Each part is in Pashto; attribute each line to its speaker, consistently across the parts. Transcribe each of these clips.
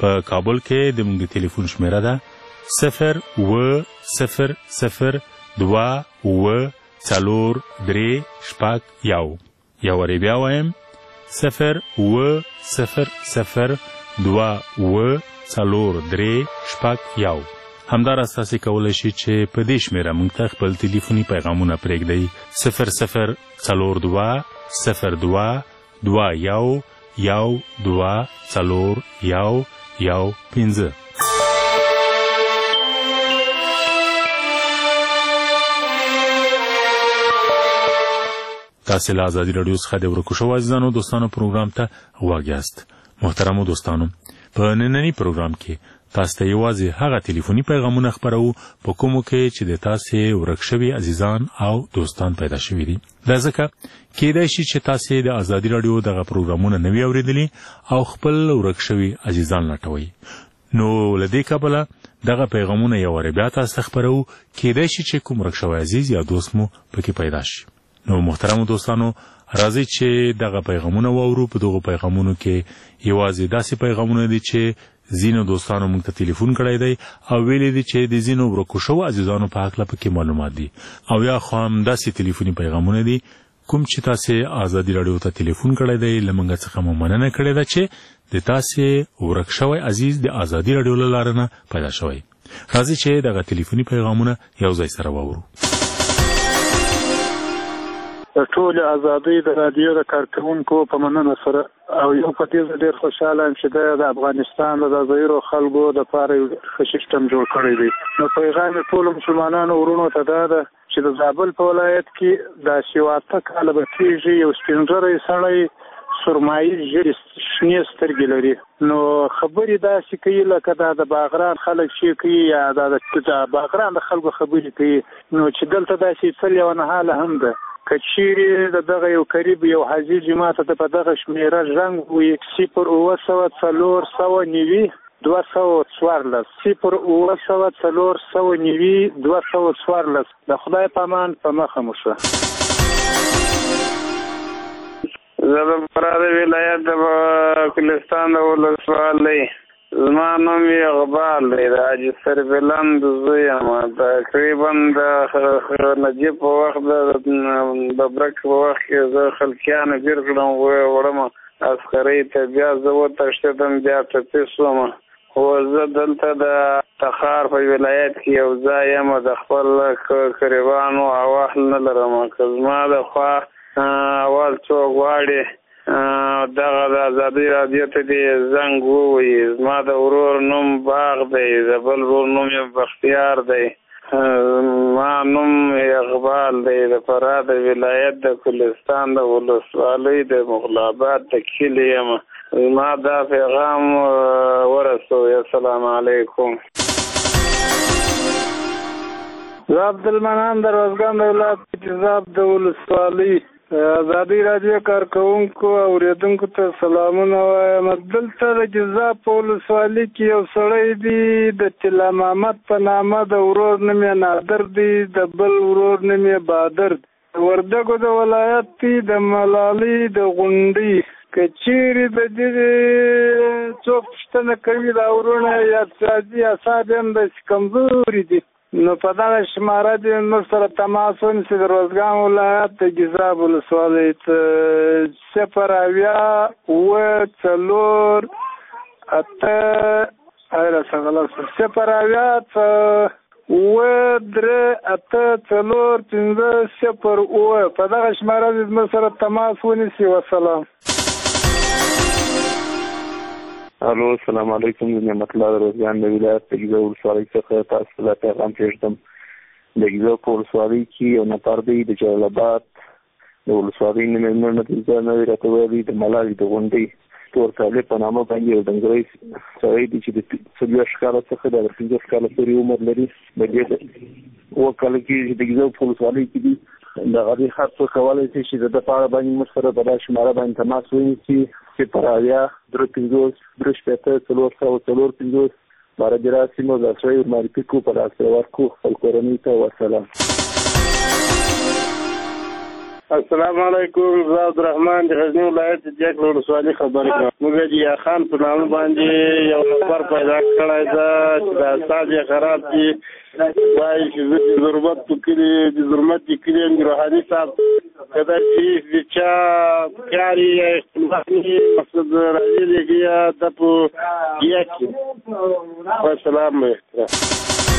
Speaker 1: په کابل کې د موږ د ټلیفون شمیره ده 0800243 یا وری بیا وایم 0800243 همدار اساسي کولای شي چې په دې شمیره موږ ته خپل ټلیفوني پیغامونه پرېږدئ 00221241115 تاسو له آزادي رادیو څخه د ورکو شو عزیزانو دوستانو پروګرام ته غواړئ یاست. محترمو دوستانو، په نننی پروګرام کې تاسو ته یوازې هغه ټلیفوني پیغامونه خبرو په کومو کې چې د تاسو ورک شوي عزیزان او دوستان پیدا شوي دي. دا ځکه کېدای شي چې تاسو د آزادي رادیو دغه پروګرامونه نه وي اورېدلي او خپل ورک شوي عزیزان لټوي. نو لدې کبله دغه پیغامونه یو وری بیا تاسو خبرو کېدای شي چې کوم ورک شوی عزیز یا دوست مو پکې پیدا شي. نو محترمو دوستانو، راځي چې دغه پیغامونه واورو. په دغه پیغامونو کې یوازې داسې پیغامونه دي چې زینو دوستانو موږ ته ټلیفون کړی دی او ویلي دي چې د زینو ورکو شوو عزیزانو په هکله پکې معلومات دي، او یا خو هم داسې ټلیفوني پیغامونه دي کوم چې تاسو آزادي رادیو ته ټلیفون کړی دی له موږ څخه مو مننه کړې ده چې د تاسو ورک شوی عزیز د آزادي رادیو له لارې نه پیدا شوی. راځي چې دغه ټلیفوني پیغامونه یو ځای سره واورو.
Speaker 2: ټول آزادۍ د رادیو د کارکونکو په مننه سره او یو په دې ډېر خوشاله یم چې د افغانستان د ځایرو خلکو د پاره یو سیستم جوړ کړی دی. نو پیغام ټول مسلمانانو ورونو ته دا ده چې د زابل په ولایت کې د شواته کال به کېږي یو سپینږیری سړی سرمایي ژیړې شنې سترګې لري. نو خبرې داسې کوي لکه دا د باغران خلک چې کوي یا د باغران د خلکو خبرې کوي. نو چې دلته داسې څه لیونه حاله هم ده که چیرې دغه یو قریب یو حاجي جماعت ته په دغه شمیره رنګ وي 080499214 080499214 د خدای په امان په مخه مو شه.
Speaker 3: زه د فراه ولایت د کلستان د ولسوالۍ زما نوم اقبال دی، د حاجي سربلند زوی یم. تقریبا د نجیب په وخت د ببرک په وخت کې زه خلکیانو ګیر کړم وړم عسکرۍ ته، بیا زه وتښتېدم، بیا ټپي شوم. خو زه دلته د تخار په ولایت کې یو ځای یم، د خپل قریبانو اواز نه لرم. که زما د خوا اواز څوک غواړي دغه د آزادۍ رادیو ته دې زنګ ووایي. زما د ورور نوم باغ دی، د بل ورور نوم یې بختیار دی، ما نوم اقبال دی، د فراه د ولایت د کلستان د ولسوالۍ د مغلاباد د کلي یم. زما دا پیغام ورسوئ. السلام علیکم.
Speaker 2: زه عبدالمنان د روزګان د ولایت جذاب د ولسوالۍ آزادۍ رادیو کارکوونکو او اوریدونکو ته سلامونه وایم. دلته د جذاب په ولسوالۍ کې یو سړی دی د طلا محمد په نامه، د ورور نوم یې نادر دی، د بل ورور نوم یې بادر. وردګو د ولایت دی د ملالۍ د غونډۍ. که چیرې د دې څوک پوښتنه کوي دا ورونه یا اقتصادي اعصاب هم داسې کمزوري دي، نو په دغه شماره دې موږ سره تماس ونیسي. د روزګان ولایت د جذاب ولسوالۍ 080438450 په دغه شماره دې موږ سره تماس ونیسي. وسلام.
Speaker 4: الو، السلام علیکم. نعمت الله د روزګان د ولایت د ګیزو ولسوالۍ څخه تاسو ته پیغام پېږدم. د ګیزو په ولسوالۍ کې یو نفر دی د جلال آباد د ولسوالۍ نه مېرمن نتیجه نوی راته ویلي د ملالۍ د غونډۍ تور طالب په نامه باندې یو ډنګری سړی دی چې د 40 کاله څخه د 15 کاله پورې عمر لري. د دې اوه کاله کې د ګیزو په ولسوالۍ کې دی. د هغې خط څو کولی شي چې د ده په اړه باندې موږ سره په دا شماره باندې تماس ونیسي 08043540450 باره د راسي مو ځای ورمعرفي کړو، په لاس ورکړو خپل کورنۍ ته. وسلام.
Speaker 2: السلام علیکم. زه عبدالرحمن د غزني ولایت د جګ ولسوالۍ خبرې کوم. موږ د یا خان په نامه باندې یو نفر پیدا کړی ده چې د استاد یې خراب دي، وایي چې زه د ضرورت په کلي د ضرورت د کلي یم روحاني صاحب کدا چې د چا کار یې خپلواکي مقصد راځي دیږي د په یا کې والسلام علیکم.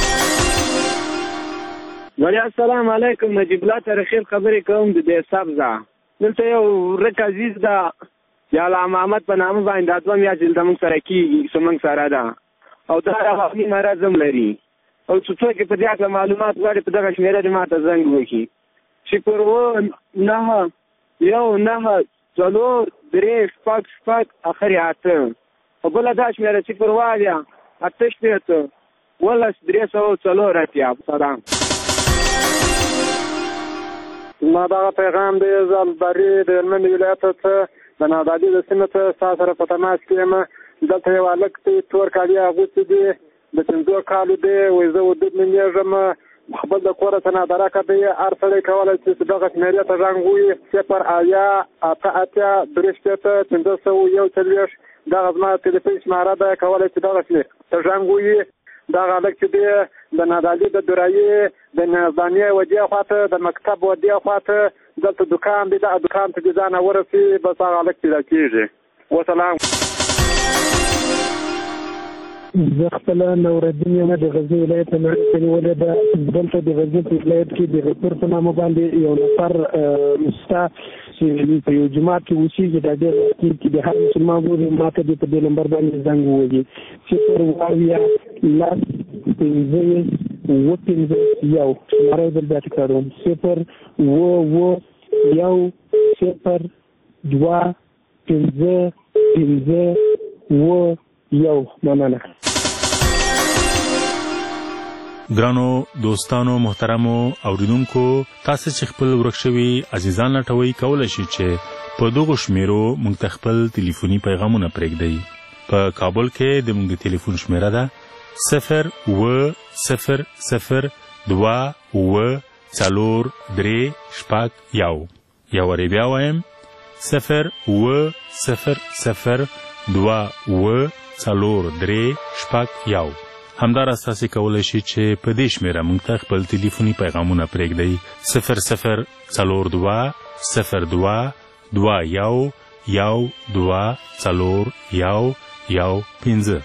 Speaker 5: وعلیکم السلام علیکم. نجیب الله ترخیر خبرې کوم د دې سبزه. دلته یو ورک عزیز ده یا علامه محمد په نامه باندې د دوه میاشتې دلته موږ سره کېږي، زموږ سره ده او دا رواني مرض هم لري او چې څوک په دې اړه معلومات غواړي په دغه شمېره دې ماته زنګ وکړي چې پر 9 اخر 8 او بله دا شمېره چې پر 8 سلام.
Speaker 2: ما دغه پیغام دی زالبري د هلمند ولایت څخه د نادعلي د سیمې څخه ستا سره په تماس کې یم. دلته یو هلک دی تور کالي اغوستي دي د 5 کالو دی، وایي زه ودود نومېږم، خپل د کوره څه نادرکه دی. هر سړی کولی شي چې دغه شمېرې ته زنګ ووهي 08088 دغه زما تلیفون شماره ده، کولی شي دغه ته زنګ ووهي. دغه هلک چې دی د نادعلي د درایي د نظامیه ودې خواته د مکتب ودې خواته دلته دکان دی، دغه دکان ته دې ځانه ورسي، بس هغه هلک پیدا کېږي. وسلام.
Speaker 6: زه خپله نورالدین یم د غزني ولایت نه ونیولې ده. دلته د غزني په ولایت کې د غفور په نامه باندې یو نفر شته چې په یو جومات کې اوسېږي. دا ډېر وخت کې د هر مسلمان ورور ما ته دې په دې نمبر باندې زنګ ووهي 0 شماره بل بیا تکراروم 0 مننه.
Speaker 1: ګرانو دوستانو محترمو اوریدونکو، تاسو چې خپل ورک شوي عزیزان لټوي کولای شئ چې په دغه شمیرو موږ ته خپل ټلیفوني پیغامونه پرېږدئ. په کابل کې د موږ د ټلیفون شمیره ده 080002436. یا وری بیا وایم 080002436. همداراز تاسو کولی شئ چې په دې شمیره موږ ته خپل ټلیفوني پیغامونه پرېږدئ 00222212415.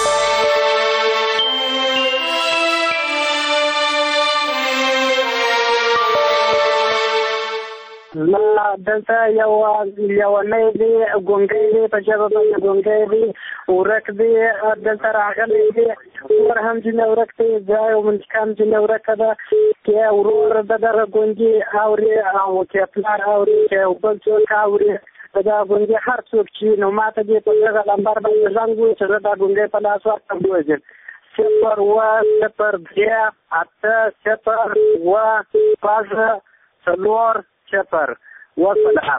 Speaker 5: دلته یو نه دی ګونګی دی په ژبه باندې ګونګی دی ورک دی دلته راغلی دی ور هم ځینې ورک دی ځای او منځکام ځینې ورکه ده کې ورور د دغه ګونګي اوري او کې پلار اوري کې بل څوک اوري دا ګونګي هر څوک چې نو ماته دې په دغه لمبر باندې زنګ ووهي چې زه دا ګونګی په لاس ورکړم ووځم 0 وسلام.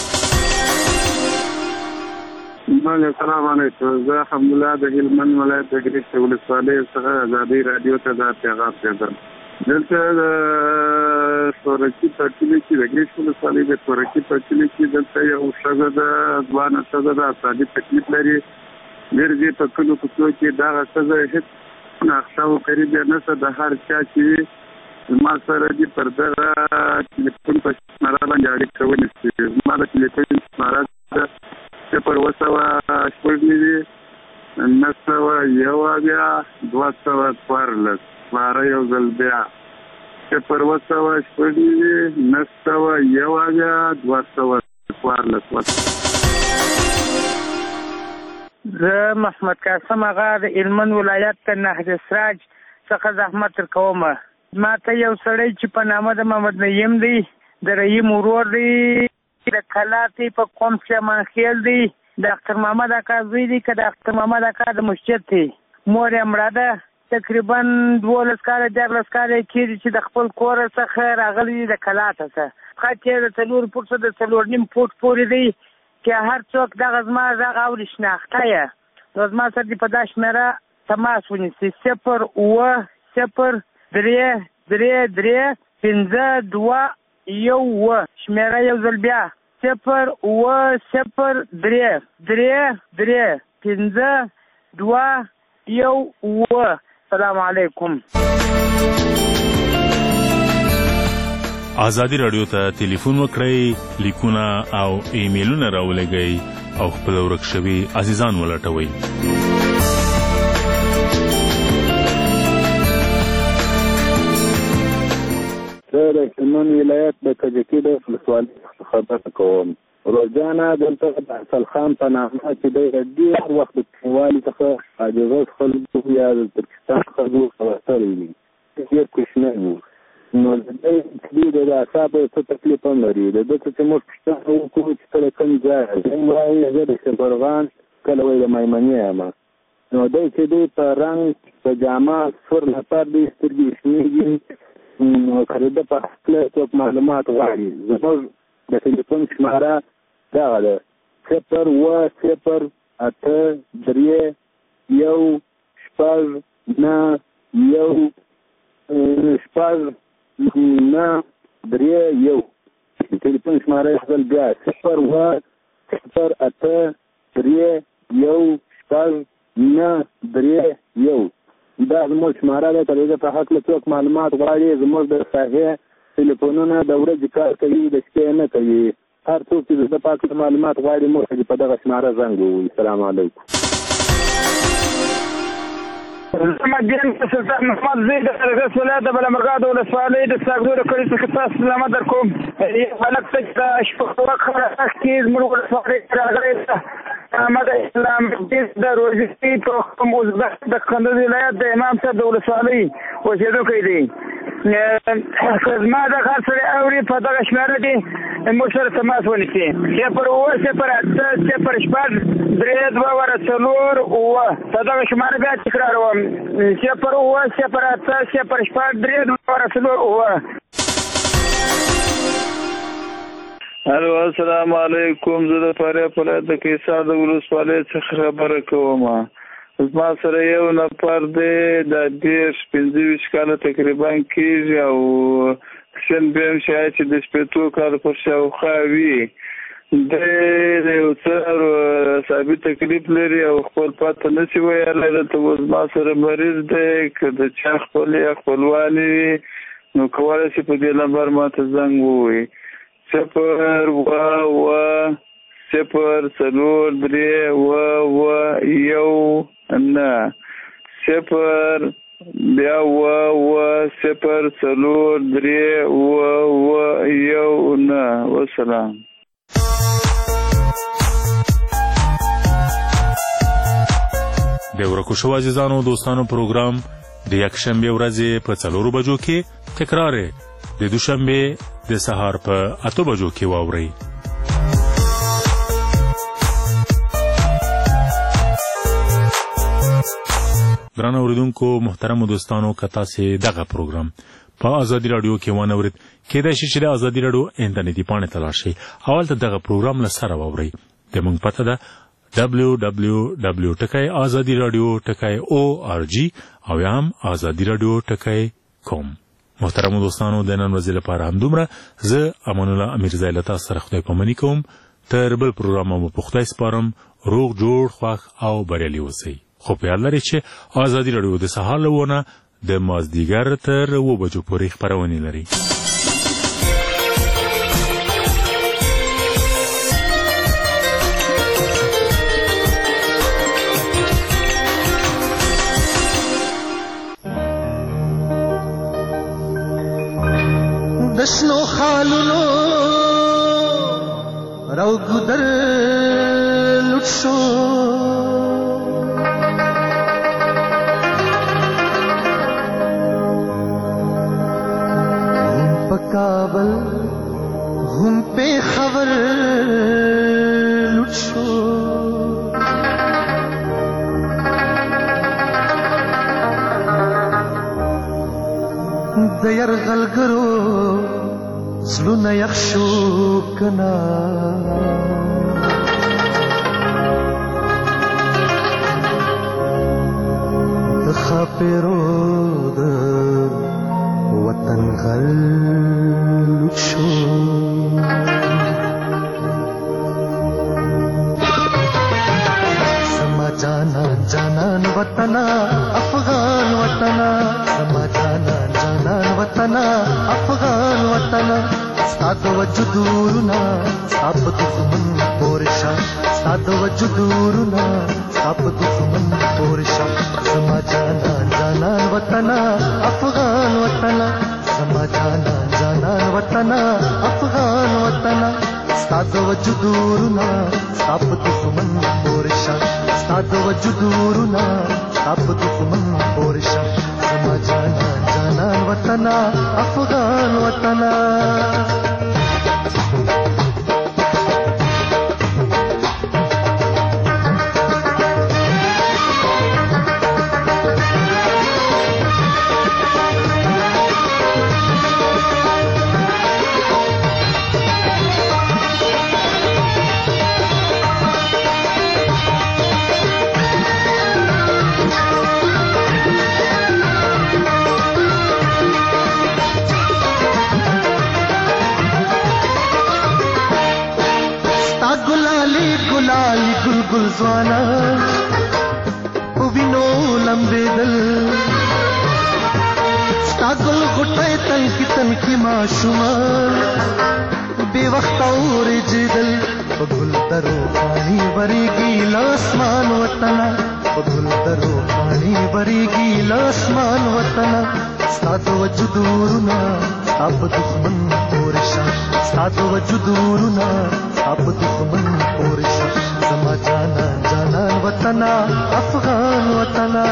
Speaker 2: السلام علیکم. زه الحمدلله د هلمند ولایت د ګریش ولسوالۍ څخه ازادي رادیو ته دا پیغام کړم. دلته د سورکی په کلي کې د ګریش ولسوالۍ د سورکی په کلي کې دلته یو ښځه ده، ځوانه ښځه ده، اعصابي تکلیف لري. ډېر دې په کلو کوڅو کې دغه ښځه هېڅ نقشه او قریب یې نشته. د هر چا چې ما سره دې پر دغه ټلیفون په شماره باندې اړیکه ونیسي. زما د ټلیفون شماره ده 0 901 یو ځل بیا 0
Speaker 7: زه محمد قاسم آغا د هلمند ولایت د نهر سراج څخه زحمت کوم. ما ته یو سړی چې په نامه د محمد نعیم دی، د رحیم ورور دی، د کلاتې په قوم شمان خیل دی، د اختر محمد اکا زوی دی که د اختر محمد اکا د مسجد دی. مور یې مړه ده. تقریبا 12 کاله 14 کاله کېږي چې د خپل کور څخه راغلی دی د کلاته څخه. خط یې د 4 فوټ څخه د 4.5 فوټ پورې دی که هر څوک دغه زما غږ اوري شناخته یې نو زما سره دې په دا شمېره تماس ونیسي 0 3 3 5 2 1 شمیره یو ځل بیا 0-8-3-3-5-2-1. السلام علیکم.
Speaker 1: آزادي رادیو ته ټلیفون وکړئ، لیکونه او ایمیلونه راولېږئ او خپل ورک شوي عزیزان ولټوئ.
Speaker 4: زه د هلمند ولایت د کجکي د ولسوالۍ څخه خبره کوم. روزانه دلته د حسن خان په نامه چې دی ډېر وخت د کلیوالي څخه عاجزه خلکو یا د ترکستان خلکو خبرتلی وي، ډېر کوچنی و. نو د دې د اعصابو څه تکلیف هم لري. د ده چې موږ پوښتنه وکړو چې کله کوم ځای دی وایي زه د شبرغان، کله وایي د میمنې یم. نو دی چې دی په رنګ په جامه سور لپاره دی سترګې شنېږي. نو که د په هکله څوک معلومات غواړي زموږ د ټلیفون شماره دغه ده 0-8-3-1-9-9-3-1. ټلیفون شماره خپل بیا 0-8-3-1-9-9-3-1. دا زموږ شماره ده. که د په هکله څوک معلومات غواړي زموږ د ساحې ټلیفونونه د ورځې کار کوي، د شپې نه کوي. هر څوک چې د په هکله معلومات غواړي موږ ته په دغه شماره زنګ ووهي. السلام علیکم.
Speaker 2: محمد سلطان محمد زید د ارګس ولایت د بلمرغا د ولسوالۍ د ساګدو د کلي څخه تاسو سلامت در کوم. هلک ته د شپږ خبره کې زموږ ولسوالۍ راغلی ده. احمد اسلام الدین د روزي په موزبخ د کندز ولایت د امام صاحب د ولسوالۍ اوسېدونکی دی. زما د کار سره اوري په دغه شماره کې موږ سره تماس ونیسي 0-8-3-2-4-4 په دغه شماره بیا تکراروم 0-8-3-2-4-4.
Speaker 3: الو السلام علیکم. زه د فاریاب ولایت د کیسار د ولسوالۍ څخه خبره کوم. زما سره یو نفر دی د 15 کاله تقریبا کېږي او سن به هم شاید چې د شپېتو کالو پر شاوخوا وي. دی د یو څه اعصابي تکلیف لري او خپل پته نشي ویلی. دلته اوس زما سره مریض دی. که د چا خپل یا خپلوانې وي نو کولی شي په دې نمبر ماته زنګ ووهي 0-8-3-2-4-4-3-1. والسلام.
Speaker 1: د ورکو شو عزیزانو دوستانو پروګرام د یکشنبه ورځې په 4 بجو کې تکرار د دوشنبه د سهار په 8 بجو کې واورئ. ګران اوریدونکو محترم دوستانو، کتا سي دغه پروګرام په ازادي رادیو کې ونورید کېدای شي چې د ازادي رادیو انټرنیټي پاڼه تلاش شي. اول ته دغه پروګرام لسره واورئ. د مونږ پته ده www.azadiradio.org او یا هم azadiradio.com. محترم دوستانو، د نن ورځې لپاره همدومره. زه امان الله امیرزی له تاسو سره خدای پاماني کوم. تر بل پروګرام مو په خدای سپارم. روغ جوړ خوښ او بریالي اوسئ. خو په یاد لرئ چې ازادي رادیو د سهار له 9 د مازدیګر تر 7 بجو پورې خپرونې لري.
Speaker 8: دشنو خالونو رو گدر لٹ شو ہم پا کابل ہم پہ خبر لٹ شو د یرغل ګرو زړونه یخ شو کنا د خاپیرو د وطن غل لوټ شو وطنا افغان وطنا زما جانان جانان وطنا افغان وطنا ستاد وجودورنا ساب دښمن پورشا ستاد وجودورنا ساب دښمن پورشا زما جانان جانان وطنا افغان وطنا زما جانان جانان وطنا افغان وطنا ستاد وجودورنا ساب دښمن پورشا ستاد وجودورنا ساب دښمن پورشا زما جانان جانان وطنا افغان وطنا गुल ज़वाना विनो लंबे दिल गुल गुटे तनकी तनकी माशुमा बेवक्त और जिदल गुल दरो पानी बरेगी लासमान वतना गुल दरो पानी बरेगी लासमान वतना साद वजुदूरना अब दुश्मन पोरशा साद वजुदूरना अब दुश्मन पोरशा زما جانان جانان وطنا افغان وطنا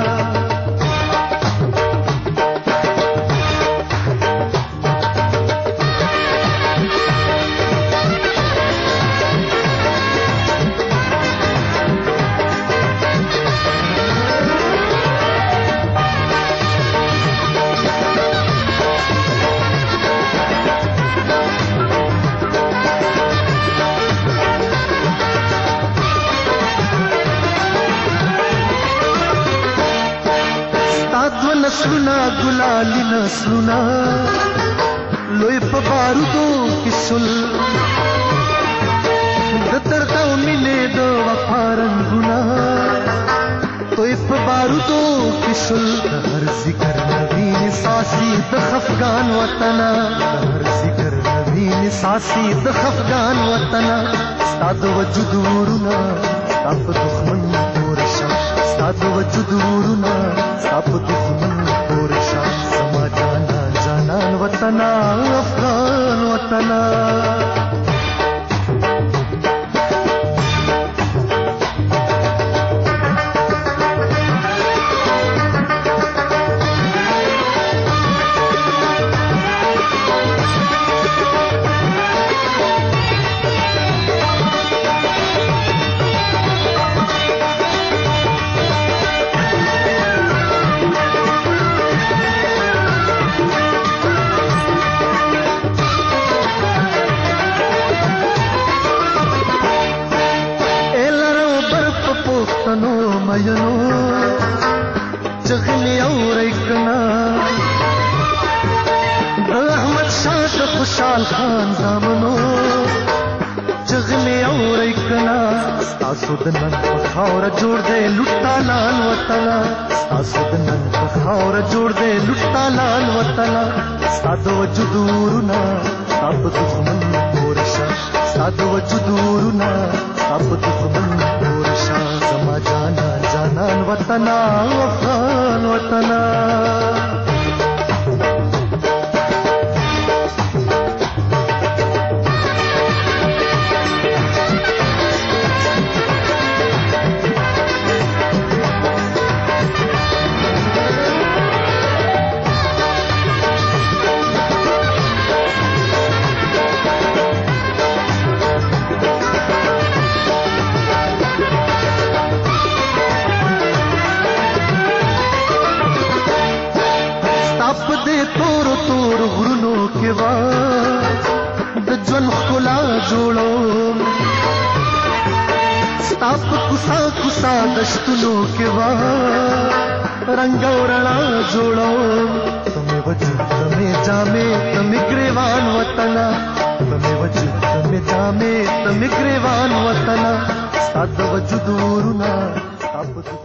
Speaker 8: नस्लुना गुलाली नस्लुना लोई पबारुदो किसुल दतरता मिले दो वफारंगुना तोई पबारुदो किसुल हर जिकर नवीन सासी दखफगान वतना हर जिकर नवीन सासी दखफगान वतना साद वजुदूरना अब दुश्मन पोरशा साद वजुदूरना अब दुश्मन पोरशा زما جانان جانان وطنا افغان وطنا مینو چغلی اور اکنا احمد شاہ خوشحال خان دامنو چغلی اور اکنا تاسو د نن خاور جوړ دے لټا لال وطنا تاسو د نن خاور جوړ دے لټا لال وطنا ساده وجودورنا اب دښمن پورشا ساده وجودورنا اب دښمن پورشا زما جانان جانان وطنا افغان وطنا د ژوند ښکلا جوړو ستا په کوڅه کوڅه دشتونو کې وا رنګ او رڼا جوړو تمې وجود تمې جامې تمې ګریوان وطنا تمې وجود تمې جامې تمې ګریوان وطنا ستا د وجود ورونه